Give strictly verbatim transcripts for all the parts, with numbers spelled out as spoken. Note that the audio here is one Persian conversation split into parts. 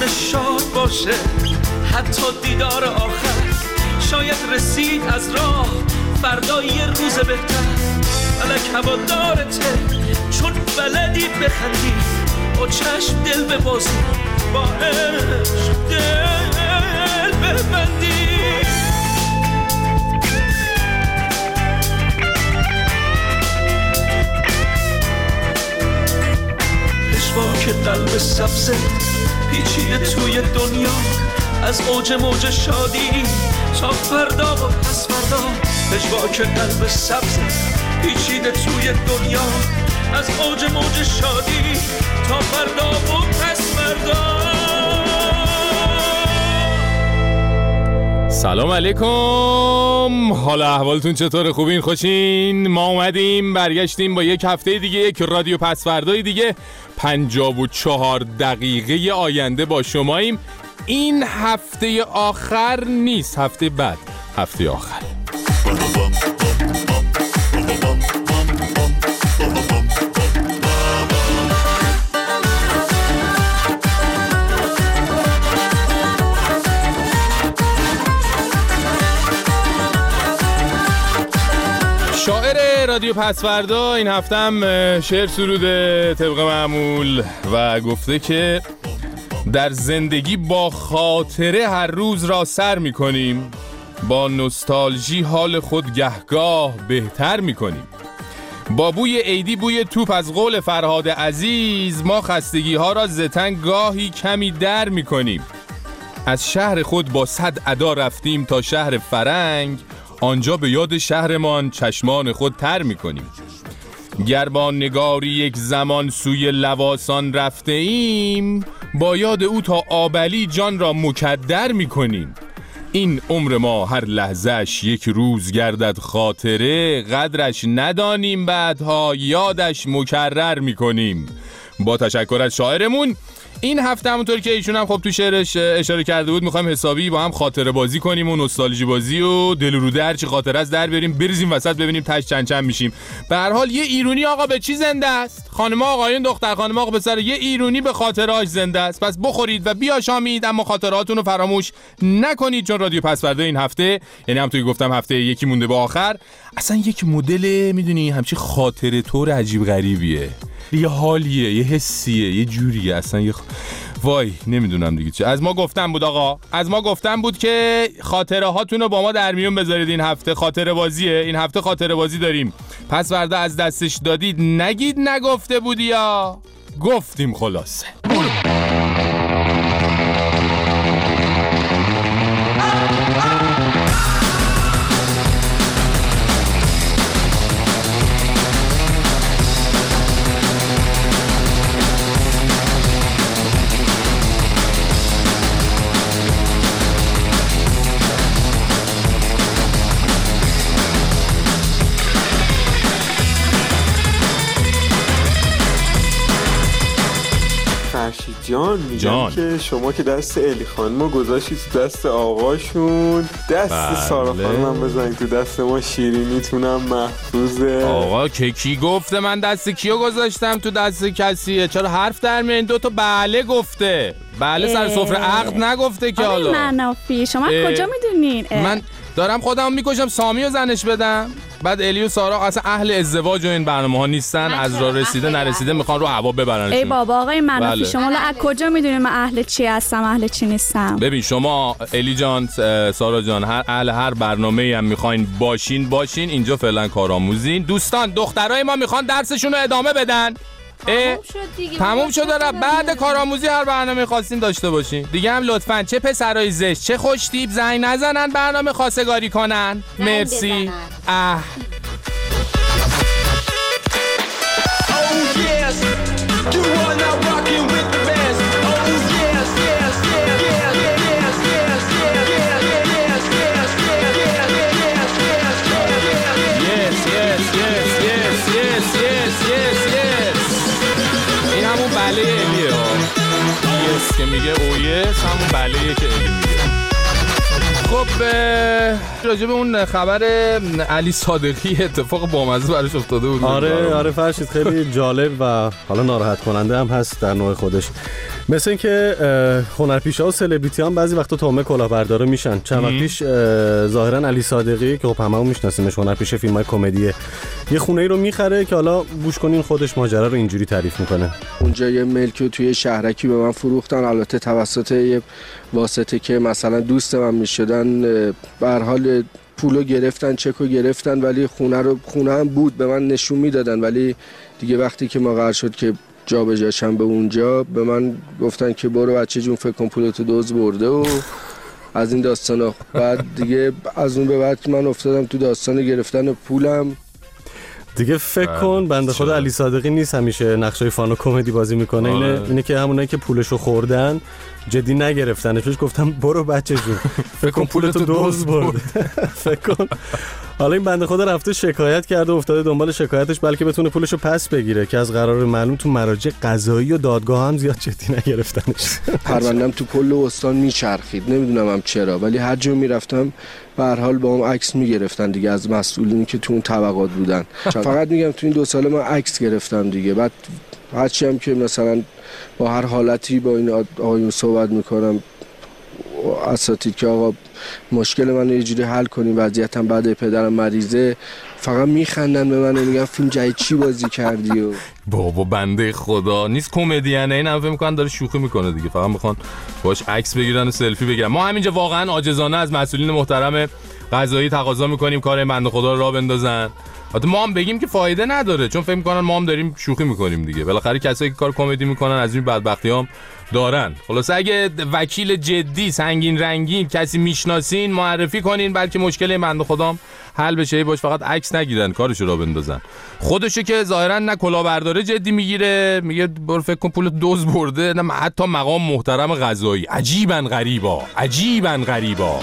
میتونه شاد باشه، حتی دیدار آخر شاید رسید از راه فردا یه روز بهتر. فلک هوادارته چون بلدی بخندی، با چشم دل ببازی، با عشق دل ببندی. پشواک قلب سبزه پیچیده توی دنیا، از اوج موج شادی تا فردا و پس فردا. پشواک قلب سبزه پیچیده توی دنیا، از اوج موج شادی تا فردا و پس فردا. سلام علیکم، حالا احوالتون چطور؟ خوبین؟ خوشین؟ ما اومدیم برگشتیم با یک هفته دیگه، یک رادیو پس فردای دیگه. پنجاه و چهار دقیقه آینده با شماییم. این هفته آخر نیست، هفته بعد، هفته آخر. شاعر رادیو پسوردا این هفته هم شعر سروده طبق معمول و گفته که در زندگی با خاطره هر روز را سر می کنیم، با نوستالژی حال خود گهگاه بهتر می کنیم. با بوی عیدی بوی توپ از قول فرهاد عزیز، ما خستگی ها را زتن گاهی کمی در می کنیم. از شهر خود با صد ادا رفتیم تا شهر فرنگ، آنجا به یاد شهرمان چشمان خود تر می کنیم. گر با نگاری یک زمان سوی لواسان رفته ایم، با یاد او تا آبلی جان را مکدر می کنیم. این عمر ما هر لحظهش یک روز گردد خاطره، قدرش ندانیم بعدها یادش مکرر می کنیم. با تشکر از شاعرمون. این هفته همونطور که ایشون هم خب تو شعرش اشاره کرده بود، میخوایم حسابی با هم خاطره بازی کنیم و نوستالژی بازی و دل و روده هر چی خاطره از در بیاریم، بریزیم وسط ببینیم تاش چند چند میشیم. به هر حال یه ایرونی آقا به چی زنده است؟ خانم آقایون، دختر خانم آقا پسر، یه ایرونی به خاطرهاش زنده است. پس بخورید و بیاشامید، اما خاطراتون رو فراموش نکنید، چون رادیو پسوردا این هفته، یعنی همونطور که گفتم هفته یکی مونده به آخر، اصلا یک مدل میدونی همچی خاطره طور عجیب غریبیه، یه حالیه، یه حسیه، یه جوریه، اصلا یه خ... وای نمیدونم دیگه چه. از ما گفتم بود آقا، از ما گفتم بود که خاطره هاتون رو با ما در میون بذارید. این هفته خاطره بازیه، این هفته خاطره بازی داریم. پس فردا از دستش دادید نگید نگفته بودی، یا گفتیم خلاصه. جان میگم که شما که دست الی خانمو گذاشتید تو دست آقاشون، دست بله. سارا خانمم بزنید تو دست ما، شیرینیتونم محفوظه. آقا که کی گفته من دست کیو گذاشتم تو دست کسیه؟ چرا حرف در میارین؟ دو تا بله گفته، بله سر سفره عقد نگفته که. حالا منافی شما کجا میدونین؟ من دارم خودم میکشم سامی و زنش بدم، بعد الی و سارا اصلا اهل ازدواج و این برنامه ها نیستن، از راه رسیده نرسیده میخوان رو هوا ببرنشون. ای بابا آقای منافی بله. شما از کجا میدونید من اهل چی هستم اهل چی نیستم؟ ببین شما الی جان، سارا جان، هر اهل هر برنامه‌ای هم میخواین باشین باشین، اینجا فعلا کارآموزین. دوستان دخترای ما میخوان درسشون رو ادامه بدن، تموم شد دیگه، تموم شد داره. بعد کارآموزی هر برنامه خواستین داشته باشین دیگه. هم لطفاً چه پسرای زشت چه خوش تیپ زنگ نزنن برنامه خواستگاری کنن. مرسی. اه بله الیه یس که میگه او یس همون بله که الی میگه. خب راجع به اون خبر علی صادقی اتفاق بامزه براش افتاده بود. آره آره فرشید خیلی جالب و حالا ناراحت کننده هم هست در نوع خودش. مثل اینکه هنرپیشه‌ها و سلبریتی هم بعضی وقتا تومه کلاهبردارا میشن. چند وقت پیش ظاهرا علی صادقی که خب هممون میشناسیمش، هنرپیشه فیلم‌های کمدیه، یه خونه‌ای رو میخره که حالا گوش کنین خودش ماجرا رو اینجوری تعریف میکنه. اونجا یه ملکی توی شهرکی به من فروختن، البته توسط یه واسطه که مثلا دوست من میشدن، به هر حال پولو گرفتن، چکو گرفتن، ولی خونه رو خونه هم بود به من نشون میدادن، ولی دیگه وقتی که ما قرار شد که جا به جاشم به اونجا، به من گفتن که برو بچه جون فکر کن پولتو دزد برده و از این داستانا. بعد دیگه از اون به بعد من افتادم تو داستان گرفتن پولم دیگه. فکر کن بنده خدا علی صادقی نیست همیشه نقشای فان و کمدی بازی میکنه. اینه اینه که همونایی که پولشو خوردن جدی نگرفتنش، بهش گفتم برو بچه جون فکر کن پولتو دزد برده. فکر کن حالا این بنده خدا رفته شکایت کرده و افتاده دنبال شکایتش، بلکه بتونه پولشو پس بگیره، که از قرار معلوم تو مراجع قضایی و دادگاه هم زیاد جدی نگرفتنش. پروندم تو کل استان میچرخید، نمیدونم هم چرا، ولی هر جا میرفتم به هر حال با هم عکس میگرفتن دیگه از مسئولینی که تو اون طبقات بودن. فقط میگم تو این دو سال من عکس گرفتم دیگه. بعد هرچی هم که مثلا با هر حالتی با این آقایون صحبت میکنم، اساتید که آقا مشکل من رو یه جوری حل کنیم، وضعیتم بعد پدرم مریضه، فقط میخندن به من و میگن فیلم جای چی بازی کردی و بابا بنده خدا نیست کمدینه، این هم فکر میکنن داره شوخی میکنه دیگه، فقط میخوان باش عکس بگیرن و سلفی بگیرن. ما همینجا واقعا عاجزانه از مسئولین محترم قضایی تقاضا میکنیم کار بنده خدا رو راه بندازن. البته ما هم بگیم که فایده نداره، چون فکر میکنن ما هم داریم شوخی میکنیم دیگه. بالاخره کسایی که کار کمدی میکنن از این بدبختیام دارن. خلاصه اگه وکیل جدی سنگین رنگین کسی میشناسین معرفی کنین، بلکه مشکل بنده خدام حل بشه. باش فقط عکس نگیرن، کارشو را بندازن. خودشو که ظاهرا نه کلاهبرداره جدی میگیره، میگه برو فکر کن پول دوز برده، نه حتی مقام محترم قضایی. عجیبا غریبا، عجیبا غریبا.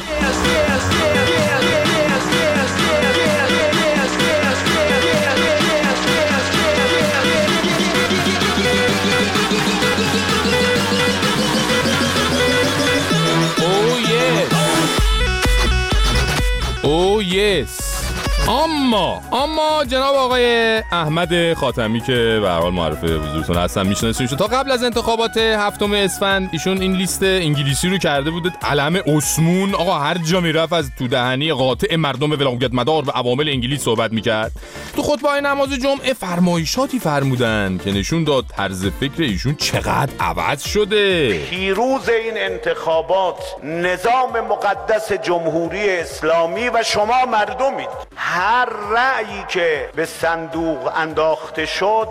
او یس. اما اما جناب آقای احمد خاتمی که به هر حال معرف حضورتون هستن، میشناسینش. تا قبل از انتخابات هفتم اسفند ایشون این لیست انگلیسی رو کرده بود، علم اسمون. آقا هر جا میرفت از تو دهنی قاطع مردم ولایت مدار و عوامل انگلیس صحبت میکرد. تو خطبه نماز جمعه فرمایشاتی فرمودن که نشون داد طرز فکر ایشون چقدر عوض شده. پیروز این انتخابات نظام مقدس جمهوری اسلامی و شما مردمید. هر رأیی که به صندوق انداخته شد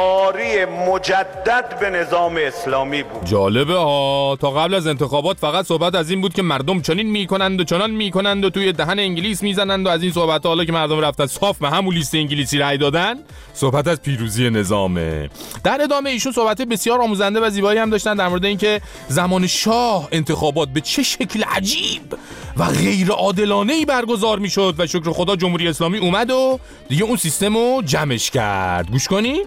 آری مجدد به نظام اسلامی بود. جالبه ها. تا قبل از انتخابات فقط صحبت از این بود که مردم چنین میکنند و چنان میکنند و توی دهن انگلیس میزنند و از این صحبت. حالا که مردم رفتن صاف به همون لیست انگلیسی رأی دادن، صحبت از پیروزی نظامه. در ادامه ایشون صحبت بسیار آموزنده و زیبایی هم داشتن در مورد اینکه زمان شاه انتخابات به چه شکل عجیب و غیر عادلانه‌ای برگزار میشد و شکر خدا جمهوری اسلامی اومد و دیگه اون سیستمو جمعش کرد. گوش کنی؟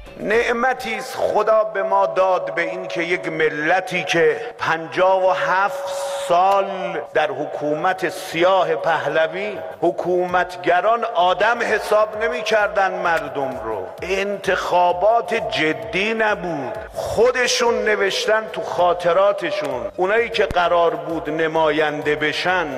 نعمتی است خدا به ما داد به این که یک ملتی که پنجاه و هفت سال در حکومت سیاه پهلوی حکومتگران آدم حساب نمی کردن مردم رو، انتخابات جدی نبود، خودشون نوشتن تو خاطراتشون اونایی که قرار بود نماینده بشن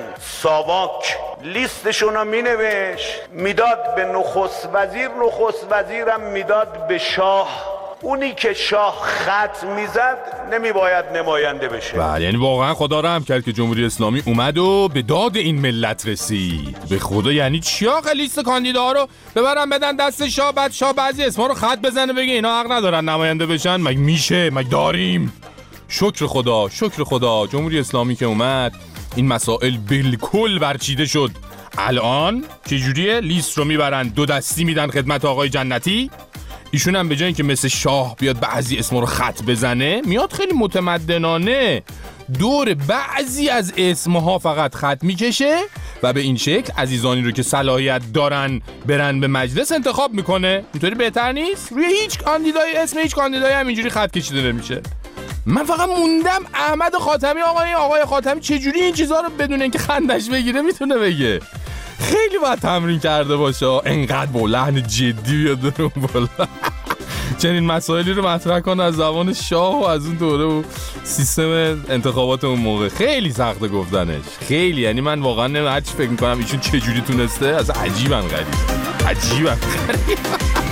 ساواک لیستشون رو می نوشت میداد به نخست وزیر، نخست وزیرم میداد به شاه، اونی که شاه خط میزد نمی باید نماینده بشه. بله، یعنی واقعا خدا رحم کرد که جمهوری اسلامی اومد و به داد این ملت رسید. به خدا یعنی چی آقا لیست کاندیداها رو ببرن بدن دست شاه، بعد شاه بعضی اسما رو خط بزنه بگه اینا حق ندارن نماینده بشن؟ مگه میشه؟ مگه داریم؟ شکر خدا، شکر خدا جمهوری اسلامی که اومد این مسائل بالکل برچیده شد. الان چه جوریه؟ لیست رو میبرن دو دستی میدن خدمت آقای جنتی، ایشون هم به جای اینکه مثل شاه بیاد بعضی اسما رو خط بزنه، میاد خیلی متمدنانه دور بعضی از اسمها فقط خط میکشه و به این شکل عزیزانی رو که صلاحیت دارن برن به مجلس انتخاب میکنه. اینطوری بهتر نیست؟ روی هیچ کاندیدای اسم هیچ کاندیدایی هم اینجوری خط کشیده نمیشه. من فقط موندم احمد خاتمی آقای آقای خاتمی چجوری این چیزا رو بدون اینکه خندش بگیره میتونه بگه؟ خیلی باید تمرین کرده باشه، انقدر با لحن جدی بیاد اون بالا. چنین مسائلی رو مطرح کنه از زبان شاه و از اون دوره و سیستم انتخابات اون موقع. خیلی سخته گفتنش، خیلی. یعنی من واقعا هرچی فکر میکنم ایشون چجوری تونسته، از عجیبن غریب، عجیبن غریب.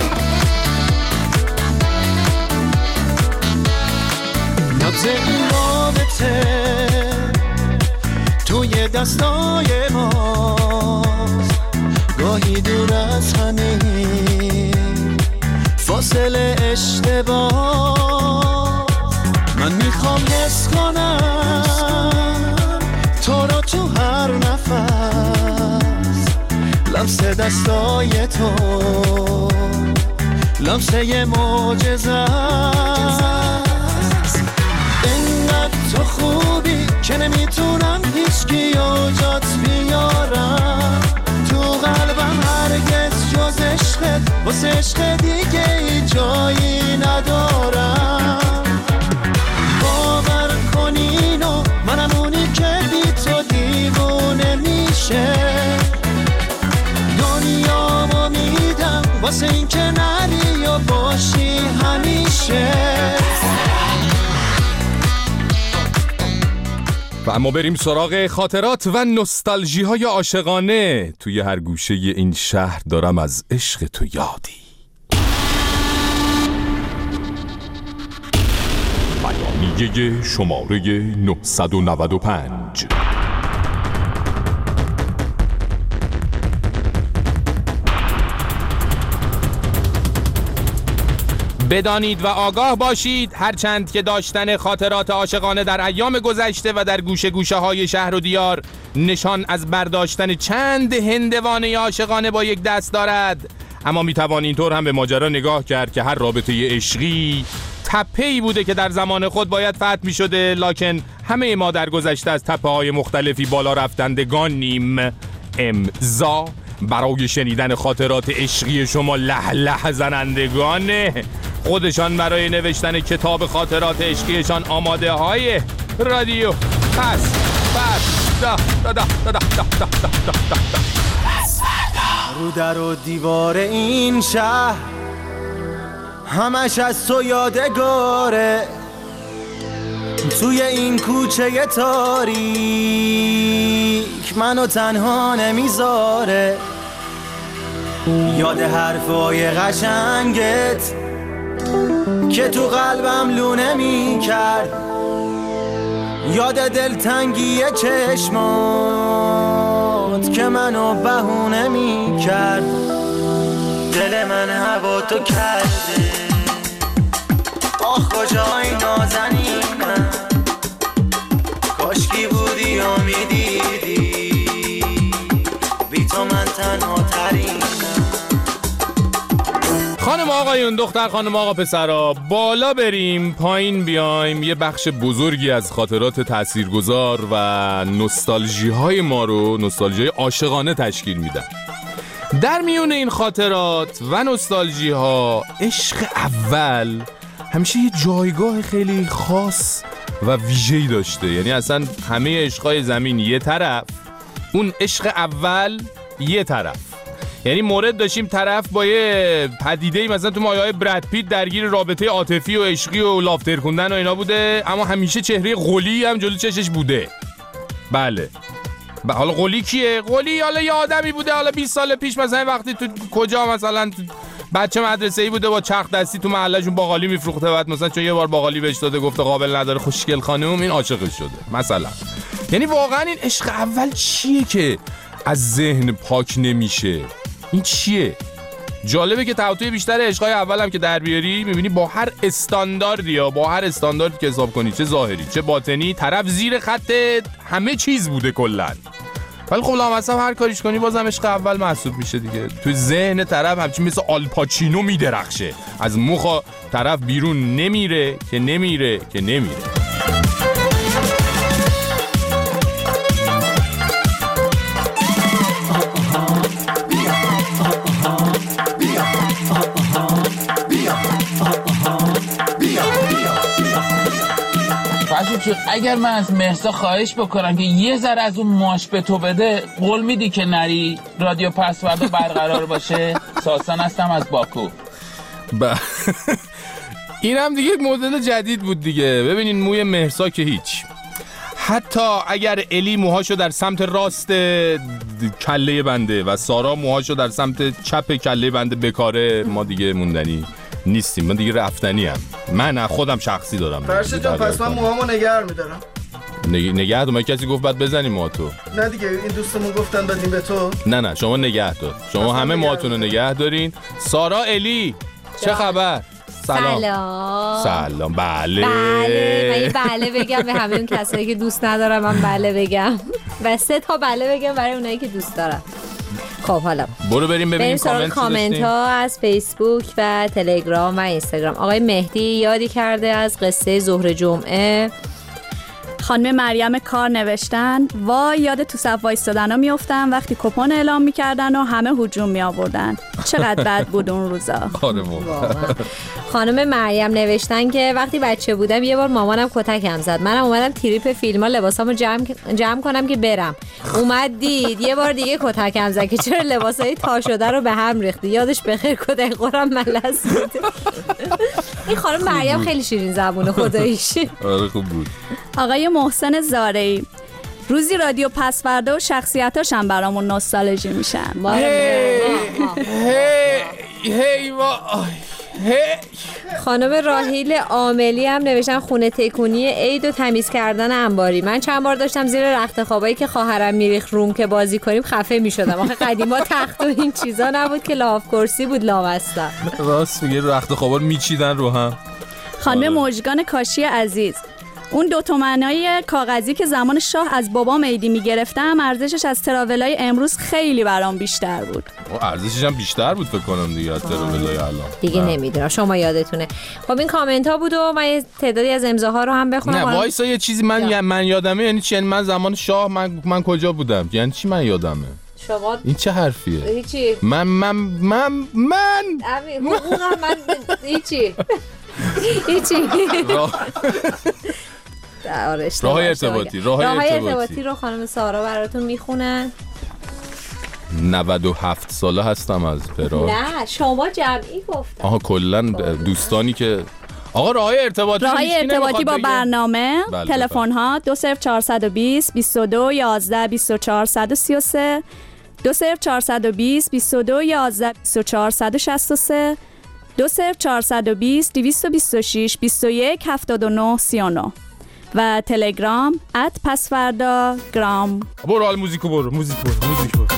نبض این رابطه توی دستای ماست، گاهی دور از همین فاصله اشتباه. من میخوام حس کنم تو رو تو هر نفس، لمس دستای تو لمس یه معجزه است. اینقدر تو خوبی که نمیتونم هیچکی جات بیارم تو قلبم، هرگز جز عشقت واسه عشق دیگه ای جایی ندارم. باور کن اینو، منم اونی که بی تو دیوونه میشه، دنیامو میدم واسه این که نری و باشی همیشه. و اما بریم سراغ خاطرات و نوستالژی های عاشقانه. توی هر گوشه این شهر دارم از عشق تو یادی. بیانیه شماره نهصد و نود و پنج. بدانید و آگاه باشید هرچند که داشتن خاطرات عاشقانه در ایام گذشته و در گوشه گوشه های شهر و دیار نشان از برداشتن چند هندوانه عاشقانه با یک دست دارد، اما میتوان اینطور هم به ماجرا نگاه کرد که هر رابطه عشقی تپه‌ای بوده که در زمان خود باید فتح می‌شده، لکن همه ما در گذشته از تپه‌های مختلفی بالا رفتندگانیم. امضا برای شنیدن خاطرات عشقی شما له له زنندگانه، خودشان برای نوشتن کتاب خاطرات عشقیشان آماده های رادیو پس پس دا دا دا دا دا دا دا دا دا. رو در و دیوار این شهر همش از تو یادگاره، توی این کوچه تاریک منو تنها نمیذاره. یاد حرفای قشنگت که تو قلبم لونه میکرد، یاد دلتنگی چشمات که منو بهونه میکرد. دل من هوا تو کرده، آخ کجای نازنینم، کاشکی بودی و میدیدی بی تو من تنها ترینم. خانم آقایون، دختر خانم آقا پسرا، بالا بریم پایین بیایم، یه بخش بزرگی از خاطرات تاثیرگذار و نوستالژی های ما رو، نوستالژی های عاشقانه تشکیل میدن. در میون این خاطرات و نوستالژی ها عشق اول همیشه یه جایگاه خیلی خاص و ویژه‌ای داشته. یعنی اصلا همه عشقای زمین یه طرف، اون عشق اول یه طرف. یعنی مورد داشتیم طرف با یه پدیده‌ای مثلا تو مایه‌های براد پیت درگیر رابطه عاطفی و عشقی و لافتر خوندن و اینا بوده، اما همیشه چهره قلی هم جلو چشش بوده. بله. حالا قلی کیه؟ قلی حالا یه آدمی بوده، حالا بیست سال پیش مثلا وقتی تو کجا مثلا تو بچه مدرسه‌ای بوده با چرخ دستی تو محله‌شون باقالی میفروخته، بعد مثلا چون یه بار باقالی بهش داده گفته قابل نداره خوشگل خانم، این عاشقش شده مثلا. یعنی واقعا این عشق اول چیه که از ذهن پاک نمیشه؟ این چیه؟ جالبه که توی بیشتر عشقای اول هم که در بیاری میبینی با هر استانداردی یا با هر استانداردی که حساب کنی، چه ظاهری چه باطنی، طرف زیر خط همه چیز بوده کلا. ولی خب لامصب هر کاریش کنی بازم عشق اول محسوب میشه دیگه. توی ذهن طرف همچین مثل آلپاچینو میدرخشه، از مخ طرف بیرون نمیره که نمیره که نمیره. اگر من از مهسا خواهش بکنم که یه ذره از اون ماش به تو بده، قول میدی که نری رادیو پسورد برقرار باشه؟ ساسان هستم از باکو. ب... این هم دیگه مدل جدید بود دیگه. ببینین موی مهرسا که هیچ. حتی اگر الی موهاشو در سمت راست کله بنده و سارا موهاشو در سمت چپ کله بنده بکاره، ما دیگه موندنی نیستیم، من دیگه رفتنی هم. من خودم شخصی دارم. فرشت جان پس من موهامو نگه میدارم. نگ... نگه دار. من کسی گفت بعد بزنیم موها تو؟ نه دیگه این دوستمون گفتن بدیم به تو. نه نه شما نگه دار. شما همه موهاتون رو نگه دارین. سارا الی چه خبر؟ سلام. سلام. بله. بله. من یه بله بگم به همه اون کسایی که دوست ندارم، من بله بگم و سه تا بله بگم برای اونایی که دوست دارم. خب حالا برو بریم ببینیم کامنت کامنت ها از فیسبوک و تلگرام و اینستاگرام. آقای مهدی یادی کرده از قصه ظهر جمعه. خانم مریم کار نوشتن وای یاد تو صف وایستادن ها میافتن وقتی کپون اعلام میکردن و همه هجوم میآوردن. چقدر بد بود اون روزا. خانم مریم نوشتن که وقتی بچه بودم یه بار مامانم کتکم زد، منم اومدم تریپ فیلم‌ها لباسامو جمع جمع کنم که برم، اومد دید یه بار دیگه کتکم زد که چرا لباسای تا شده رو به هم ریختی. یادش بخیر کتک خورم ملس بود. این خانم مریم خیلی شیرین زبونه خداییش. آره خوب بود. آقای محسن زارعی روزی رادیو پسوردا و شخصیتاش هم برامون نوستالژی میشن. هی هی هی خانم راهیل عاملی هم نوشتن خونه تکونی عید و تمیز کردن انباری. من چند بار داشتم زیر رخت خوابایی که خواهرم میریخت روم که بازی کنیم خفه میشدم. آخه قدیما تخت و این چیزا نبود که لاف کرسی بود لامصب. راست میگه رخت خوابا رو میچیدن رو هم. خانم موجگان کاشی عزیز اون دو تومنای کاغذی که زمان شاه از بابام عیدی میگرفتم ارزشش از تراولای امروز خیلی برام بیشتر بود. ارزشش هم بیشتر بود فکر کنم دیگه از تراولای الان. دیگه نمیدونم شما یادتونه. خب این کامنت ها بود و من یه تعدادی از امضاها رو هم بخونم. نه وایسا یه چیزی من یا. من یادمه. یعنی چی؟ یعنی من زمان شاه من من کجا بودم؟ یعنی چی من یادمه؟ شما این چه حرفیه؟ هیچی. من من من من حقوقم من هیچی. هیچی. راه ارتباطی راه ارتباطی رو خانم سارا براتون میخونن. نود و هفت ساله هستم از پرا. نه شما جمعی گفتم. آها کلا دوستانی که آقا راه ارتباطی راه ارتباطی با برنامه تلفن ها دو صفر چهارصد و بیست بیست و دو یازده بیست و چهار صد و سی و سه دو صفر چهارصد و بیست بیست و دو یازده بیست و چهار صد و شصت و سه دو صفر چهارصد و بیست دویست و بیست و شش بیست و یک هفتاد و نه سی و نه و تلگرام ات پسوردا گرام. برو حال موزیکو برو موزیک برو موزیک برو.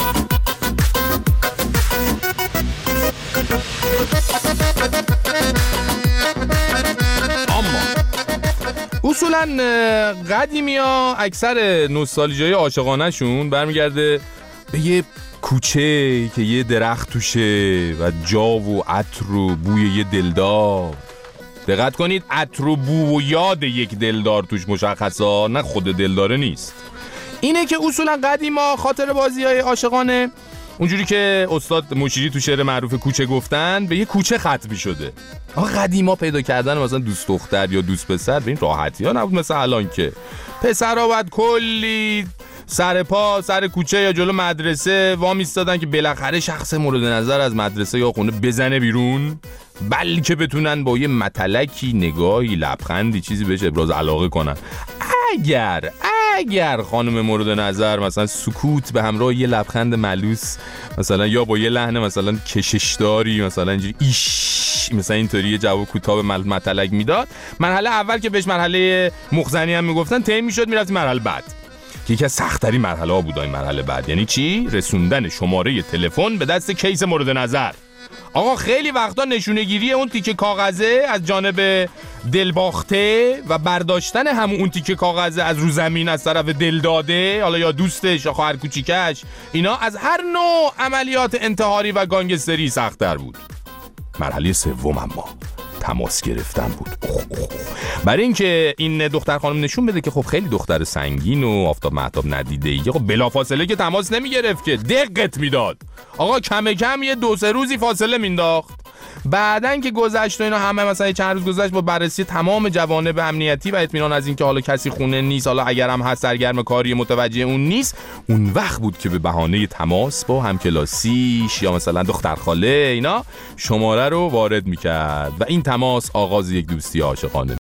اما اصولا قدیمیا اکثر نوستالژیای عاشقانه شون برمیگرده به یه کوچه که یه درخت توشه و جا و عطر و بوی یه دلدار. دقت کنید عطر و بو و یاد یک دلدار توش مشخصا، نه خود دلداره نیست. اینه که اصولا قدیما خاطر بازی‌های عاشقانه اونجوری که استاد مشیری تو شعر معروف کوچه گفتن به یه کوچه ختم شده. آقا قدیما پیدا کردن مثلا دوست دختر یا دوست پسر به این راحتی ها نبود مثل الان که پسرها باید کلی سر پا سر کوچه یا جلو مدرسه وام ایستادن که بالاخره شخص مورد نظر از مدرسه یا خونه بزنه بیرون، بلکه بتونن با یه متلکی نگاهی لبخندی چیزی بهش ابراز علاقه کنن. اگر اگر خانم مورد نظر مثلا سکوت به همراه یه لبخند ملوس مثلا یا با یه لحن مثلا کششداری مثلا اینجوری ایش مثلا اینطوری یه جواب کوتاه به متلک میداد، مرحله اول که بهش مرحله مخزنی هم میگفتن طی میشد میرفت مرحله بعد که یکی از سخت‌ترین مرحله ها بود این مرحله بعد. یعنی چی؟ رسوندن شماره تلفن به دست کیس مورد نظر. آقا خیلی وقتا نشونه گیری اون تیکه کاغذه از جانب دلباخته و برداشتن همون اون تیکه کاغذه از رو زمین از طرف دلداده، حالا یا دوستش یا خواهر کوچیکش، اینا از هر نوع عملیات انتحاری و گانگستری سخت‌تر بود. مرحله سوم اما تماس گرفتن بود. اوه اوه. برای اینکه این دختر خانم نشون بده که خب خیلی دختر سنگین و آفتاب مهتاب ندیده ای، خب بلافاصله که تماس نمی گرفت که دقت میداد. آقا کم کم یه دو سه روزی فاصله مینداخت. بعدن که گذشت و اینا همه مثلا چند روز گذشت با بررسی تمام جوانب امنیتی و اطمینان از اینکه حالا کسی خونه نیست، حالا اگرم هست سرگرم کاری متوجه اون نیست، اون وقت بود که به بهانه تماس با همکلاسیش یا مثلا دختر خاله اینا شماره رو وارد میکرد و این تماس آغاز یک دوستی عاشقانه